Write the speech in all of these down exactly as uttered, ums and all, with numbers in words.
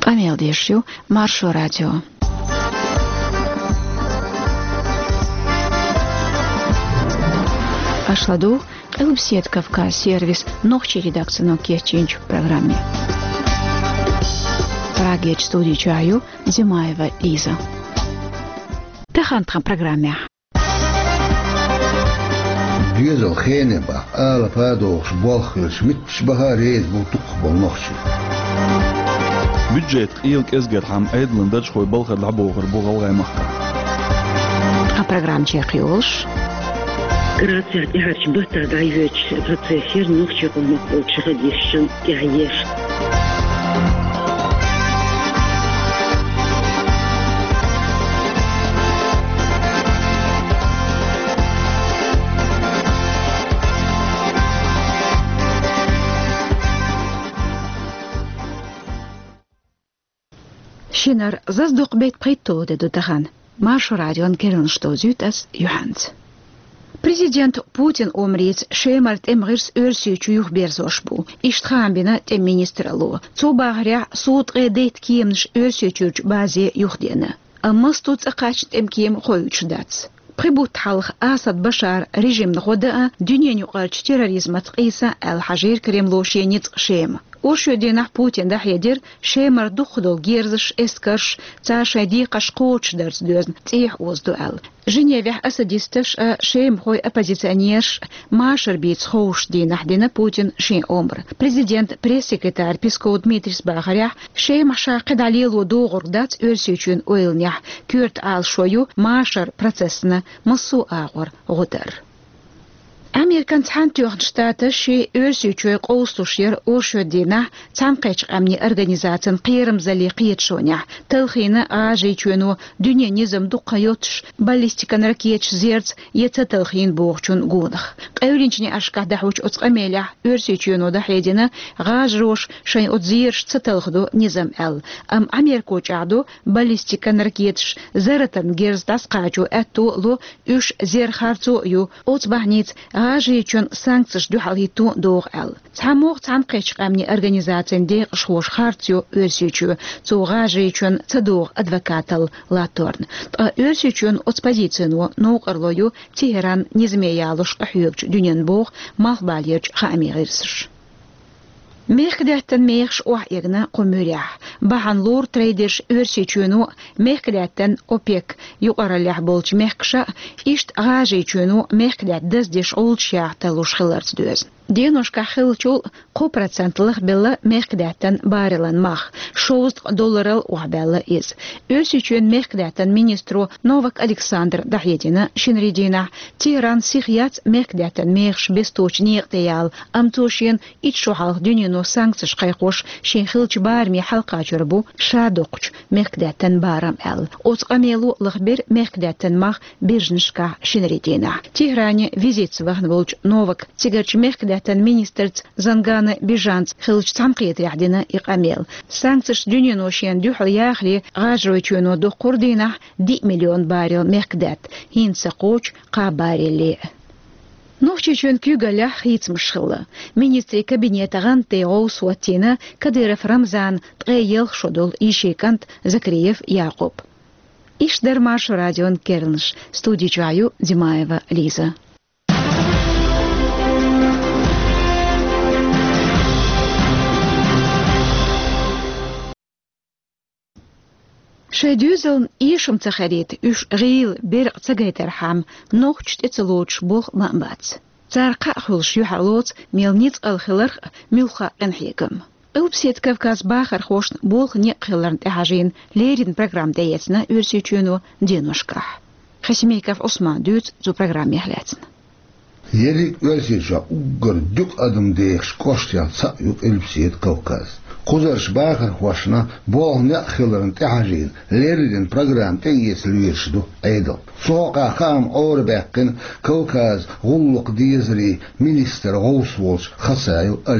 Камел Дешью, Маршо Радио. Ашладу, Элбсет Кавказ сервис, ногчи редакцию Кечинч в программе. Прагеч студии Чаю, Зимаева Лиза. Тахантхан программе. Дюзел хенеба, ала падош болхлш, митш бахарез бутук болнохши. بجيت إيلك إزجر حم أيضاً دش خوي بلخر لعبوا غربوا غلغة مخا. أبرنامج شيخيوش. Grazie a Harsh Bata Daivich, процессир ногче помогал чехадишин яеш. Шинар заздуq бейт қайтуды дудаған. Маршо радион керін штозют as Юханц. Президент Путин омриц шемарт эмгирс өрсүчү юх берзошбу. Иштхамбина тем министрлу. Цубагря суд гедет кимш өрсүчүч базе юхдена. Аммастуц акачт эм ким хоючдац. Прибут халх Асад Башар режим нхода дюненю qarşı терроризма тqisa al-Hajir Кремлошенец шем. Ошөденах Путин дахедер шемар духдол герзш эскарш цашади кашкоч дерс дөзн тих оздуал. Женевях асадистыш шем хой оппозиционерш машер бит хоуш динахдина Путин шен омр. Президент пресс-секретарь Песков Дмитрий Сбахарях шем шақид алилу доғырдац өрсүчүн ойлнях күрт ал шою машер процессна мусу ағыр ғудар. Американ цантюхн штаты ши өрсүчөй qoğustuşyer ошөдина цанкеч амни организациян қиырым зали қиетшоня. Тылхины ажи чөну дүние низм дуқайотш баллистикан ракетч зерц ета тылхин боғчун гудах. Қәулинчіне ашқах дахуч оцқамеля өрсүчөну дахедина ғажрош шайн отзирш цатылхду низм әл. Ам Америкоч аду баллистикан ракетш заратан герздас қачу әтту лу үш зерхарцу ю оцбахниц غاجي چون سانكسش دو حاليتو دوغ ال تاموغ تانقيش قامني организациен ديق شوش خارتيو өрсүчү цо غاجي چون цадоغ адвокатал латорн өрсү چون оппозицияну ноуқарлою Тегеран низмеялыш қахюгч дүнен боғ малбалерч хаамигирсиш. Мехкдәттен мехш уах егна қомурях. Бахан лор трейдерш өрсүчүну мехкдәттен опек юқаралях болч мехкша ишт ғажи чүну мехкдәт дыздеш олчях талуш хыларц дөз. Деношка хылчул ко процентлых белла мехкдәттен барилан мах. шоуст долларал уахбелла из. Өрсүчүн мехкдәттен министру Новак Александр Дахедина шинридина Тегеран сихяц мехкдәттен мехш бесточ неқтеял амтошин итшухал дүнину санкцияш қайқош шен хылч барми халқа чурбу шадоқч мехкдәттен барам әл. Оцқамелу лықбер мехкдәттен мах биржнышка шинридина. Тегеране визитсвахн болч Новак тигарч мехкдәттен министрц Зангана Бижанц хылч цамқиет ряхдина иқамел. Санкцияш дүнину шен дюхл яхли ғажрой чуну дұқурдина ди миллион барил мехкдәт. Хинса қоч қа барили. Нохчи чөн күгәлә хитмшылы. Министры кабинета ганте Оусуатина Кадыров Рамзан тгәйел шодол ишекант Закриев Якуб. Ишдер Маршо радион Кернш. Студия Чаю Зимаева Лиза. شدوزن إيشم تخريت إش غيل برق تجيترحم نوخش تتلوش بوخ مأبات تارقا خلش يحلوت ميلنيت الخلر ملخا انحيكم أوبسيت كافكاز باخر خوش بوخ نيقلرن تحاجين ليرين برنامج ديتنا أرسيتشونو دينوشكاح خسميكاف عثمان دوت زو برنامج يحلاتنا يلي أرسيتشا أقر دوك أدم ديخش كوشتيال سايوك أوبسيت كافكاز Кузарш бахар хвашна бол не хилерн тяжин лериден программ тегес лиршду айдал сока хам орбеккен Кавказ гуллук дизри министр Гоусволш хасайл Олег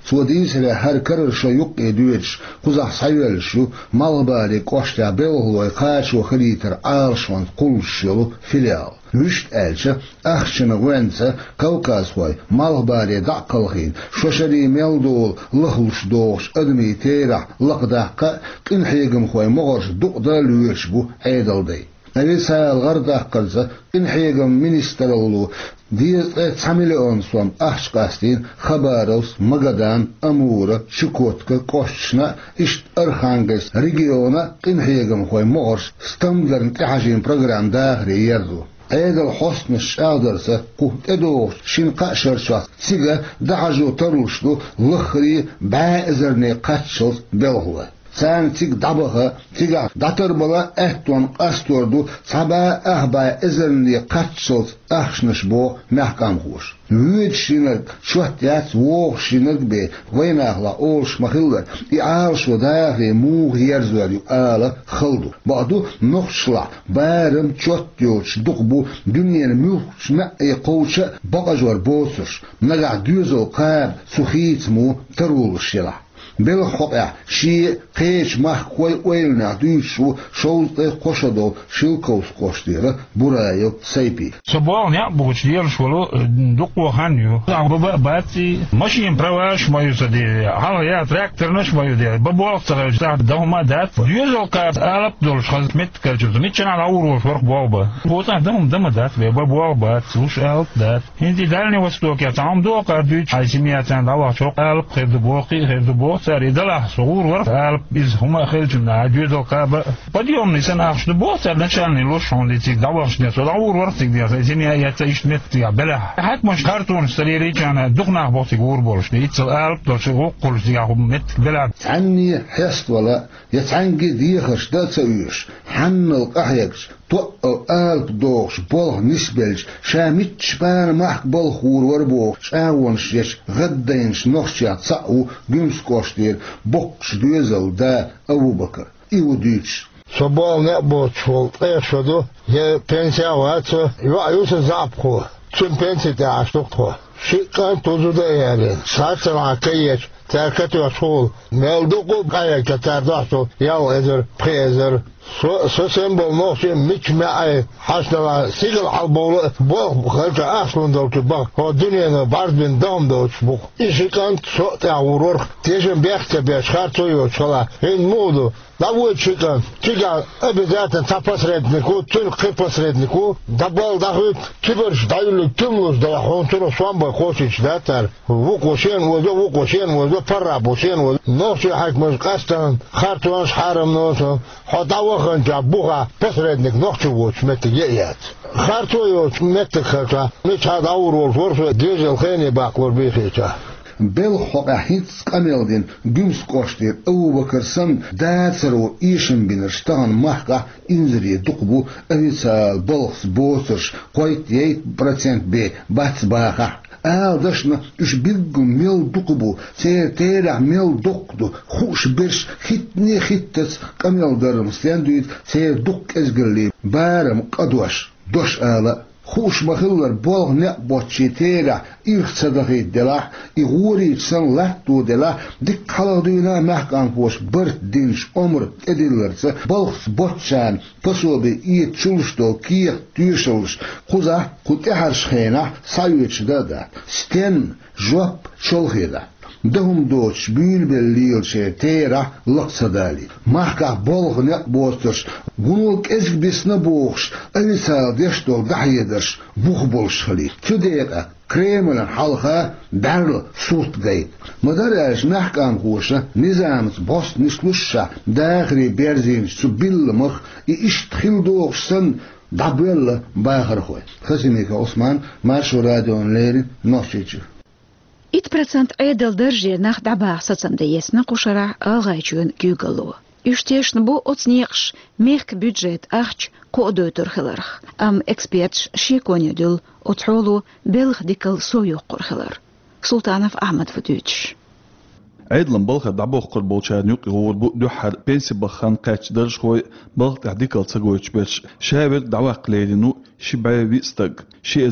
سوديس له هر كرر شو يقي دويتش قزح سيول شو مالبالي قوشتا بيوهلو يقاش وخليتر عالشوان قول شلو فيليال مشت ألشة أخشن غوانسة كوكاس واي مالبالي دعقلخين شوشري ميلدول لخلش دوش أدمي تيرح لقداقة قن حيقم خوي مغرش دقدا لويشبو عيدل دي نبيسا الغردة قلزة إن حيقم منستر اللو ديز تعملون صوم أحش قاستين خباروس مقدان أمورة شكوتك قوشنا إشت أرخانجس ريجيونا إن حيقم خوي مغرش ستمدرن تحاجين برغرام داخري يردو عيد الحسن الشادرسة قوه ادوش شنقاء شرشات سيغا دعجو تروشلو لخري باعزرني قاتشل بلهوه سان تيك دبها تيجا داتر بلا اهتون قاستوردو سبا اهبا ازرني قاتشل اخشنش بو محكام خوش ويد شينك شوهتيات ووغ شينك بي ويناغلا اولش مخيلر اعالش وداغي موغ يرزواليو آلا خلدو بعدو نخشلا بارم چوتيوش دقبو دنيا موغش مأي قوشة بقجور بوسرش نقع دوزو قاب سخيت مو ترولش يلا بالخطأ شيء قيش مح كوي ويلنا دوشو شوز قشدو شلكوس قشديره برايو سيبي صباح نيا بوشدير شولو دقو هانيو عربة باتي ماشي براش ما يصدي هلا يا تراكتور نش ما يدي بابو أكتر جتاع دهما دات يوزو كات ألب دولش خلص مت كرجوز نيتشان على أورو فرق بابا بوتا دهم دم دات بابو بات وش ألب دات هندي دالني وستوك يا تعم دو كاردوش عايزمياتان دوا شوق ألب خير دبوقي خير دبوق ساري دلها صغور ورق ألب إز هما خيرجنا عجوزو كاب بديوم نسان أخش دبوق سار نشاني لوش هندي تيك دواش نيا صغور ورق تيك ديا عايزميا يتعيش مت يا بلا حتى مش كارتون سريري كان دقنا بوتي غور بولش نيتس ألب دولش غوقل ديا مت بلا عني حست ولا يتعنجي ديخش دا تسويش حن القحيكش توقع ألب دوش بوغ نسبلش شامتش بان محك بالخور وربوغ شاونش يش غدينش نخشيات ساقو جمسكوش دير بوكش دوزل دا أبو بكر إيو ديتش صباح نقبوت شول قيشدو هي بنسيا واتو يوعيوس زعبخو شن بنسي تعشتوخو شيكان توزودا يعني ساتر عكيش تاكتو شول ميلدوكو قايا كتارداشتو ياو ازر بخيزر سو سيمبل نوشي ميش معي حاشنا سيجل حالبولو بوغ خلجا اخلون دوكي باق هو الدنيا بارد بين دوم دوش بوغ إيشي كانت سو تعورور تيجن بيخت بيش خارتو يوشلا هين مودو داوود شيكان تيجا обязательно та посреднику только посреднику дабал дахут киберш дайлы тумлус да хонтуро свамба хочич датар вукошен возо вукошен возо пара бошен возо ночи хакмаш кастан хартуанш харам ното ходавахан жабуга посредник ночи воч мете яят хартуо мете хака меча даурор ворфо дизел хене баклор бихича بالخطأ هيتس قميلدين جمس قشتير أو بكرسن داترو إيشن بنرشتان محقا إنزري دقبو أهيسال بلخس بوسرش قويت ييت برسنت بي باتس باقا آل داشنا إش بيلقو ميل دقبو سير تيرع ميل دقدو خوش برش خيتني خيتس قميل درم سلاندويت سير دق ازقلي بارم قدوش دوش آلا خوش مخلر بولغ نقبوتشي تيرع إيخ صدقي دلاح إغوري تسان لحتو دلاح ديك خلقدونا محقان فوش برت دينش عمر ادلرس بولغ بوتشان بسوبي إيت شلشتو كيخ تيشلش خوزا خود إحرش خينا سايوش دادا ستين جواب شلخيدا دهم دوش بيل بالليل شي تيرا لقصدالي محكا بولغ نقبوتش قنولك ازك بيسنا بوغش أليسال ديشتو دحيدرش بوغ بولش خلي تديقا كريمل حلقة دارل صوت جيد مدرج نحكام خوشة نظامت بوست نسلوشة داخري بيرزين سبيل مخ إيش تخيل دوغش سن دابيل باخر خوي خسينيك عثمان مارشو راديو ليري نوشيتشو إت процент أيدل درجة نخ دباغ ساتسنديسنا قشرع أغايشون جوجلو إشتيش نبو أتنيقش ميخك بيدجيت أخش قودو ترخلرخ أم إكسبيرتش شيكوني دول أتحولو بلغ ديكل سويو قرخلر سلطانف أحمد فدوتش عيدلن بلخ دعبوخ قربوشان يقي هو دوحر بينسي بخان قاتش درج خوي بلخ تحديكال تساقويتش بيرش شابل دعواق ليلينو شي باي بيستق شي ازر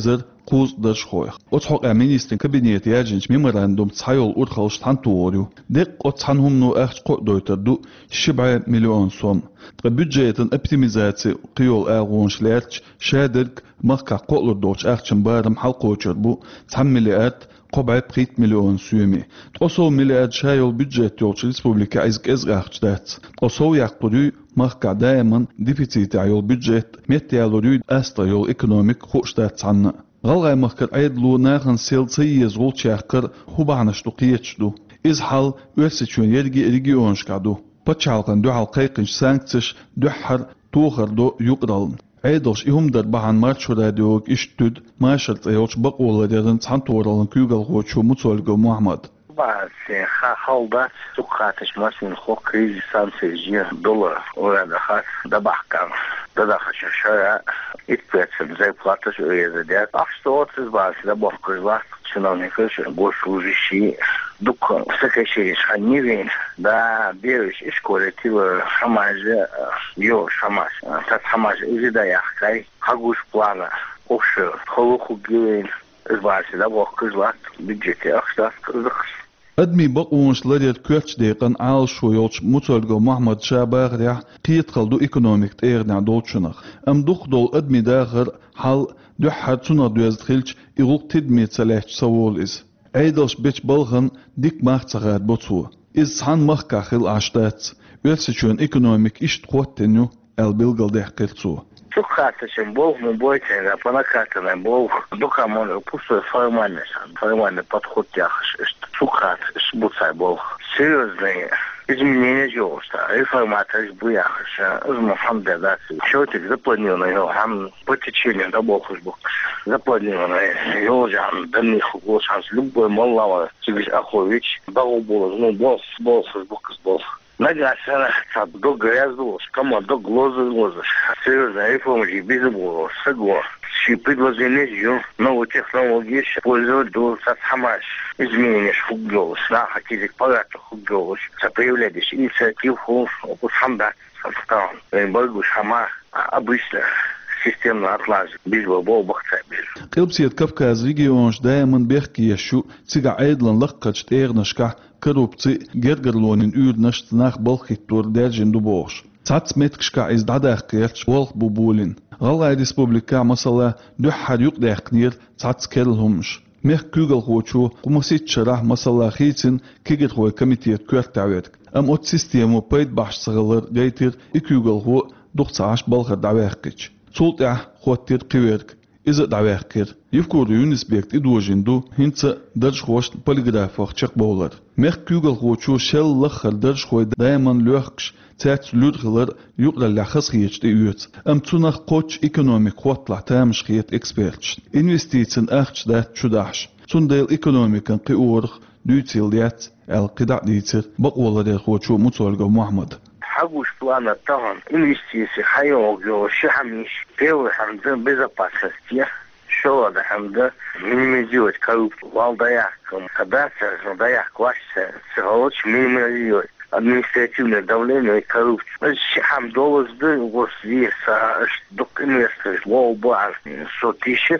قوز درش خويخ أتحق أمينيستن كابينيت ياجنش ميموراندوم تحيول أرخلش تحنتوريو دق أتحنهم نو أخش قو دويتردو شبعة مليون سوم بودجيتن أبتيميزاتي قيول أغونش لاتش شادرك مخكا قولر دوش أخشن بارم حلقوشربو تحمليات قبعة بقيت مليون سومي تقصو مليار شايل بودجيت يولش ريسبوبليكا إزك إزغاخش دات تقصو يقضي مخكا دائما ديفيتيت عيول بودجيت ميتيالوريو أستا يول إيكونوميك خوش دات عنا غالغاي مخكر عيدلو ناخن سيلتي يزغول شاكر هو بعنشتو قيتشدو إز حال ويرسيتشون يرجي ريجيونش كادو بتشالقن دو حلقيقنش سانكتش دوحر توخر دو يقرالن عيدلش إهم دربعان مارشو راديوك إشتود ماشرت أيوش بقوة لديرن تحنطورالن كيوغل غوشو متولغو محمد بعد خالدات سوقاتش ماشين خو كريزي سانسيجي دولار ولا خاص دبح كان دبح شاشة إتبعتم زي بلاتش ويزداد أفستوت إزباس دبح كرزلات чиновников госслужащие дука сакаши шанивин да берешь из коллектива хамаже ё шамаш тат хамаж изида яхкай хагуш плана ошо холуху гин избаси да бохкызлат бюджете ахстас кызык أدمي بقونش لديت كوتش ديقن عال شويوش متولغو محمد شاباغ ريح قيت خلدو إيكونوميك تيغنع دولشنخ أم دوخ دول أدمي داخر حال دوحة تنا دوزد خلش إغوق تدمي تسلاح سوول إز عيدلش بيش بلغن ديك ماخ تغاد بوتسو إز سحان مخ كاخل عشتات ويرسيشون إيكونوميك إشت قوت تنيو البلغل ديح قلتسو Сухаточем Бог мы бойся, да понакатанным Бог, духа можно пустой формальный, формальный подход тяхаш, сухат, сбуцай Бог. Серьезные изменения делаются, реформаторы буяхаш, из Мухаммеда, да, человек запланировано его, там по течению, да Бог уж Бог, запланировано его же, да них шанс, любой моллава, Сергей Ахович, Бог был, ну, Бог, Бог, Бог, Бог. Нагасана, до грязного, кому до глаза глаза. Серьезно, реформа же без было, согло. Все предложения, новые технологии, пользовать до сатхамаш. Изменения фугелось, да, хотели парата фугелось. Появлялись инициативы, опусамдат, состав. Борьбу шама обычно. системно отлажен. Без бобов бахца без. قلبسيت كفكاز ريجيونش دائما بيحكي يشو تيجا عيدلن لقج تيرنشكا كروبتي جرجرلونين اود نشت ناخ بالخيتور دالجن دوبوش تات متكشكا از داداخ كيرش والخ بوبولين غالا ريسبوبليكا مسلا دوحاد يقداخنير تات كيرلهمش ميخ كوغل خوچو قمسيت شرح مسلا خيتين كيجت هو كميتيت كورتاويت ام اوت سيستيمو بيت باش صغلر جايتير اكوغل هو دوخصاش بالخ داويخكش صوتع خوتير قويرك إذا دعواكر يفكر يونس بيكت إدوجندو هنسا درج خوش بوليغرافوخ تشق بولر ميخ كوغل خوشو شل لخر درج خوي دايما لوخش تات لودغلر يقرا لخص خيش تيوت ام تونخ قوش ايكونوميك خوطلع تامش خيت اكسبيرتش انوستيتسن اخش دات شداش تون ديل ايكونوميكن قيورخ دوتيل ديات القدع ديتر بقولا ديل خوشو متولغو محمد حقوش плана там инвестиции хайого шахамиш первый хамда безопасности что да хамда минимизировать коррупцию валдаяк когда валдаяк класса срочь минимизировать административное давление и коррупцию шахамдолос да вот здесь док инвестор волбар сто тысяч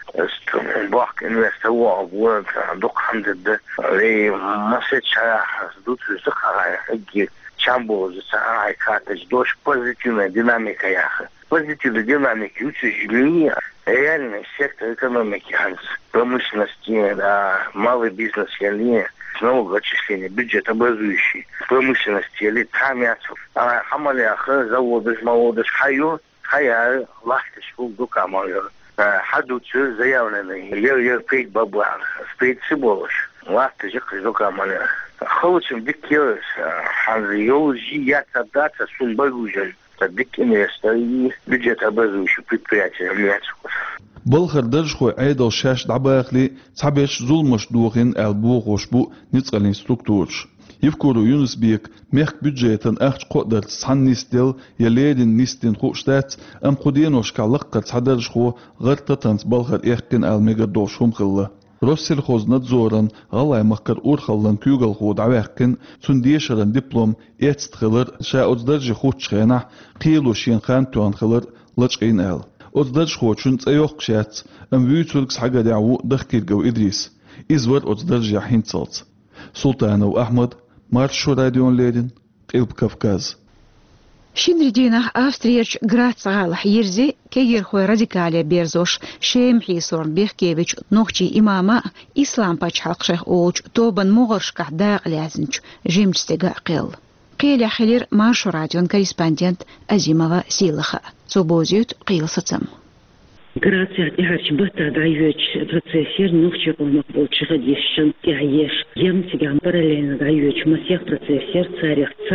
бак инвестор волбар док хамда да и масса сдут захарая Чамбо за ай катач дождь позитивная динамика яха. Позитивная динамика учреждения, реальный сектор экономики, промышленности, да, малый бизнес, или налогоотчисления, бюджет образующий, промышленности, или тамяцев, а хамаляха, заводы, молодежь, хаю, хая, ластыш, дука моя, хадуцу заявленный, ер-ер пейт баблан, спейт сиболош, ластыш, дука моя. Холодным дикерс, ханзиологи, я тогда сум багужен, так инвестор и бюджет образующий предприятия Мьяцкус. بالخر درج خو عيدل شاش دعباخلي تعبيش ظلمش دوغين البوغوش بو نتقلين ستركتورش يفكروا يونس بيك ميخ بيدجيتن اخش قدر تسحن نستيل يليدن نستين خو شتات ام قدينوش كاللقة تحدرج خو غرطتنس بالخر ايخكن الميغر دوشهم خلا روسيل خوز نتزورن غلاي مخكر اورخلن كيوغل خو دعواخكن سنديشرن دبلوم ايتست خلر شاوز درج خو تشخينح قيلو شين خان توان خلر لچقين ال أصدرش خوشون تأيوق شات أم بيوتولكس حاجة دعوو دخكير جو إدريس إزور أصدرج يحين تصلت سلطان وأحمد مارشو راديون ليدن قلب كافكاز شندريدينه أفستريرش غراتس غالح يرزي كيجر خوي راديكاليا بيرزوش شيم حيسورن بيخكيفيش نوخشي إماما إسلام باش حلقشيخ أوج توبن مغرش كحداق لازنش جيمج ستيقا قيل قيل خلير مارشو راديون كوريسباندنت أزيمова سيلخا سوبوزيوت قيل ستم Грация тяжч бата дайвеч процессер нухче полмак болчыга дешшен тяеш ем сигам параллельно дайвеч масех процессер царях ца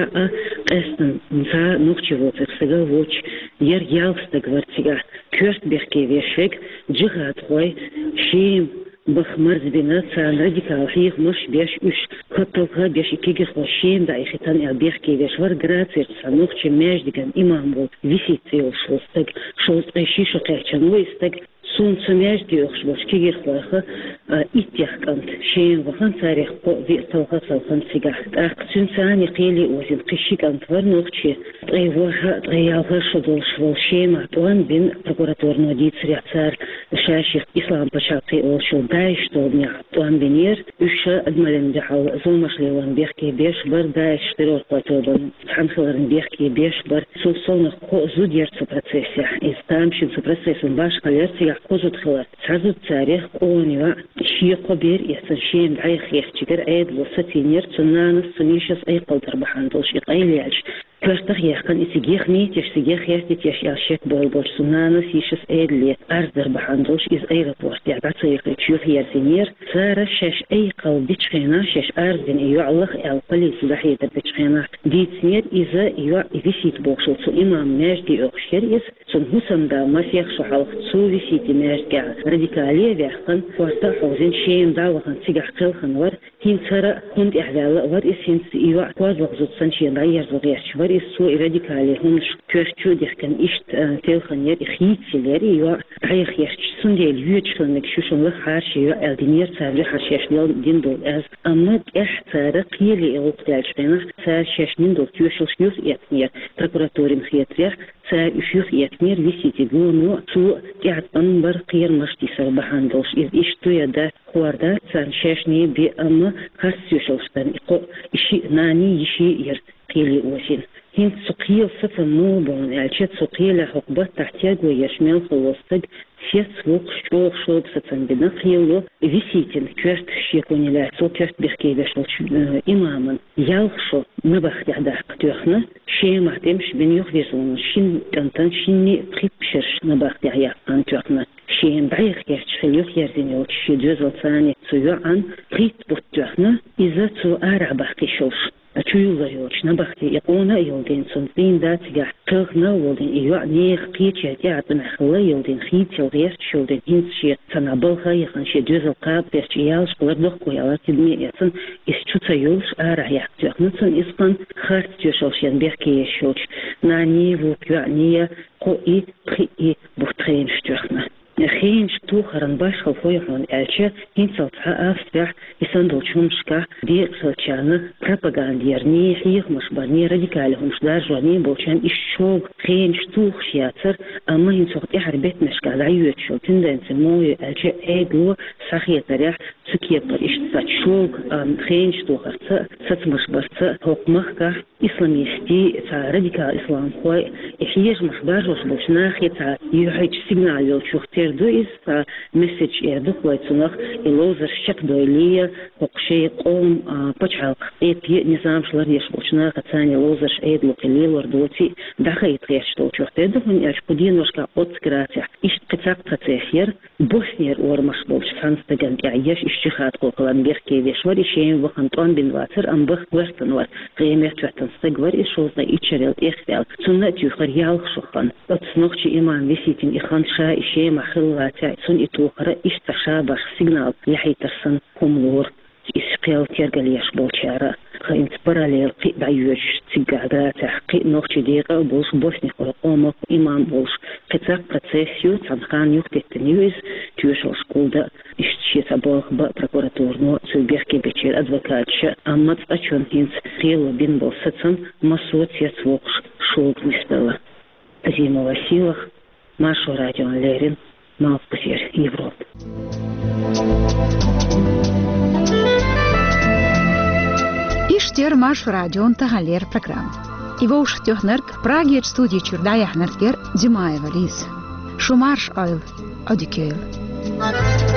эстен за нухче волцех сега воч ер ялста гвартига кёрт берке вешек джигат хой шим بخمر زبنا سان راديكال حيخ مش بيش اش خطلها بيش كيجي خوشين دا اختان البيخ كي بيش ور غراتير سانوخ چه ماج ديگن امام بول ويسيتيل شوستك شوست ايشي شو قيچن ويستك سون سماج ديوخش باش كيجي خوخه اتيخ كانت شين وخان تاريخ قو دي توخه سوخن سيغا اقسن ساني قيلي وزين قشي كانت ورنوخشي اي وها ريالها شدول شول شيما توان بين прокуратур нодит сряцар شاشيخ اسلام بشاقي او شو دايش توبني توان بينير اش ادملن دحو زومش ليوان بيحكي بيش بر دايش ترور قوتوبن حنخلرن بيحكي بيش بر سوسون خو زودير في процессе истамшин في процессе باش قليرتي قوزت خلر سازو تاريخ اونيوا شيقو بير يسنشين عيخ يحتجر ايد وستينير تنانس سميشس اي قلتر بحاندوش يقايليالش كرتخ يخن إسيجيخ ميت يش سيجيخ يهتت يش يالشيك بول بول سنانس يشس ايدلي أرزر بحاندوش إز اي رابورت يعبات سيقل تشوف يرزينير سارة شش اي قل بيتشخينا شش أرزين ايو علق القلي سلاحي در بيتشخينا ديت سنير إذا ايو ويسيت بوكشل سو إمام ماجدي اوخشير إز سن هسم دا مسيخ شحالق سو ويسيتي ماجدي راديكالية بيحقن فورتا حوزين شين دا وخن سيجح قلخن ور هين سارة هند إحلال ور إس هين ايو قواز وغزوت سنشين راير زغيرش ور السوء راديكالي هم كرتشو ديخكن إشت تلخن ير إخيت سيلاري يو عيخ يشتش سنديل يوتشلن مكشوشن لخ حارشي يو الدينير سابري حارشيش ديال دين دول أز أما إح سارة قيلي إغوق دالشبينة سار شاشنين دول تيوشل شيوث إتنير تركوراتورين خياتريخ سار إشيوث إتنير ويسيتي قونو سوء قاعد أنبر قير مشتي سربحان دولش إذ إشتو يدا خواردا سان شاشني بي أما خاص يوشلشتن إقو إشي ناني يشي ير قيلي أوسين هين سقيل ستن نوبون الشت سقيل حقبة تحتاج ويشمل خلصتك سيت سوق شوق شوق ستن بنقيلو ويسيتن كرت شيكوني لا سو كرت بيحكي بشل إماما يالخشو نبخ يعدح قتوخنا شيء محتمش بين يخدزون شين كنتن شيني قيبشرش نبخ يعيق قنتوخنا شيء بعيق يحتش خليوخ يرزيني وتشي دوزل ثاني سوى عن قيت بوتوخنا إذا سو أرع بحكي شوش أشوفه يوش نبختي يقونا يودين صنفين داتجا قلنا ودين إيوع نيخ قيتش يتعطن خلا يودين خيت يودين شودين هنس شيء تنابلها يخنش جزء قاب بيشيالش قردخ ويالات تبني يسن إسشوتا يوش أرح يحتوخ نسن إسقن خارت يوشلش ينبيحكي يشوش نعني وكيوع نية قوئي بخيئي بوتخين شتوخنا خين شتوخرن باش خلفويحون ألشة هين سلطها أفتح يسندل شمشكا دير سلطشانا بروباغانديرني حيخ مشبرني راديكالهم شدار جواني بوشان إششوق خين شتوخ شياتر أما هين سوقت إحربت مشكا دعيوت شو تندن سموي ألشة أيدلو ساخية تريح سكية بر إشتسات شوق خين شتوخر ست مشبرت حكمخكا إسلاميستي تا راديكال إسلام خوي إحيج مخبار وش بوشناخي تا يحيج سيجنال يوشوختي دو إز مسج إردوك ويتسونخ إلوزر شك دويلية وقشي قوم بجعل إيبي نظام شلر يشبوشنا قتاني لوزر إيد لقليل وردوتي داخل يتغيش توشوختي دهن يشبودين وشكا أوتسكراتيح إشت قتاق تتسيخير بوسنير ورمشبوش فانستغن يعيش إشتخات قوقلان بيخكي بيشور إشيين وخنطوان بنواتر أم بخ ويختنور قيمة توحتن استقور إشوزنا إيشاريل إختيال سنة تيوخر يالخ شخان أتسنوخشي إيمان ويسيتين إخان شا إشيين خلواتي سن إتوخر إشتخشابخ سيجنال يحيترسن كملور إسقيل تيرقل يشبو شارع خاين تبراليل قي بعيوش تيقادا تحقي نوخشي ديقا بوش بوشني قرقومك إمام بوش قتاق قتسيسيو تنخان يوكتي تنيوز تيوشل شكولدا إشتشي تبوخ با بروكوراتورنو تلبيخكي بيشير أدوكاتش أما تأشون هينس خيلو بين بوستن مسوت يتوقش شوق نسبلا أزيما وسيلخ Машу радио Лерин, Малпуфер, Европа. Иштер Машу радио Тагалер программ. Его уж технерк Прагер студии Чурдая Хнергер Димаева Лиз. Шумарш Ойл Одикейл.